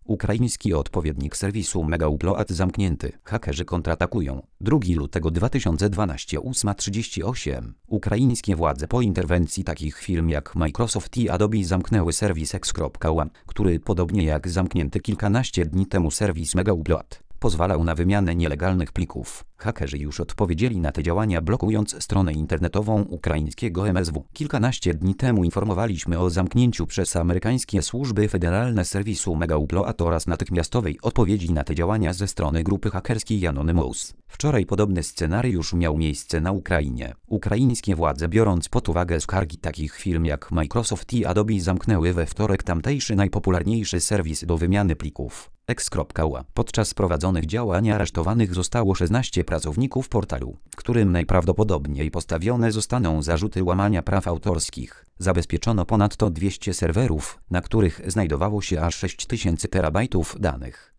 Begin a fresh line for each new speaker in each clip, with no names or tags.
Ukraiński odpowiednik serwisu Megaupload zamknięty. Hakerzy kontratakują. 2 lutego 2012 8:38. Ukraińskie władze po interwencji takich firm jak Microsoft i Adobe zamknęły serwis X.UA, który podobnie jak zamknięty kilkanaście dni temu serwis Megaupload pozwalał na wymianę nielegalnych plików. Hakerzy już odpowiedzieli na te działania, blokując stronę internetową ukraińskiego MSW. Kilkanaście dni temu informowaliśmy o zamknięciu przez amerykańskie służby federalne serwisu Megaupload oraz natychmiastowej odpowiedzi na te działania ze strony grupy hakerskiej Anonymous. Wczoraj podobny scenariusz miał miejsce na Ukrainie. Ukraińskie władze, biorąc pod uwagę skargi takich firm jak Microsoft i Adobe, zamknęły we wtorek tamtejszy najpopularniejszy serwis do wymiany plików X.UA. Podczas prowadzonych działań aresztowanych zostało 16 pracowników portalu, którym najprawdopodobniej postawione zostaną zarzuty łamania praw autorskich. Zabezpieczono ponadto 200 serwerów, na których znajdowało się aż 6000 terabajtów danych.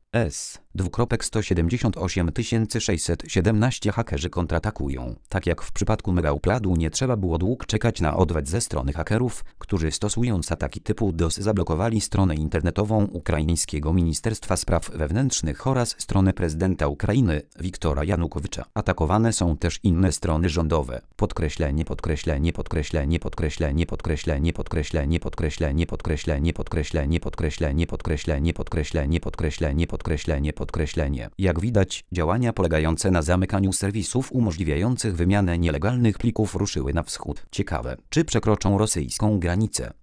178 617 hakerzy kontratakują. Tak jak w przypadku Megauploadu, nie trzeba było długo czekać na odwet ze strony hakerów, którzy stosując ataki typu DOS zablokowali stronę internetową ukraińskiego Ministerstwa Spraw Wewnętrznych oraz stronę prezydenta Ukrainy, Wiktora Janukowycza. Atakowane są też inne strony rządowe. Podkreślenie, podkreślenie, podkreślenie, podkreślenie, podkreślenie, podkreślenie, podkreślenie, podkreślenie, podkreślenie, podkreślenie, podkreślenie, podkreślenie, podkreślenie, podkreślenie. Jak widać, działania polegające na zamykaniu serwisów umożliwiających wymianę nielegalnych plików ruszyły na wschód. Ciekawe, czy przekroczą rosyjską granicę.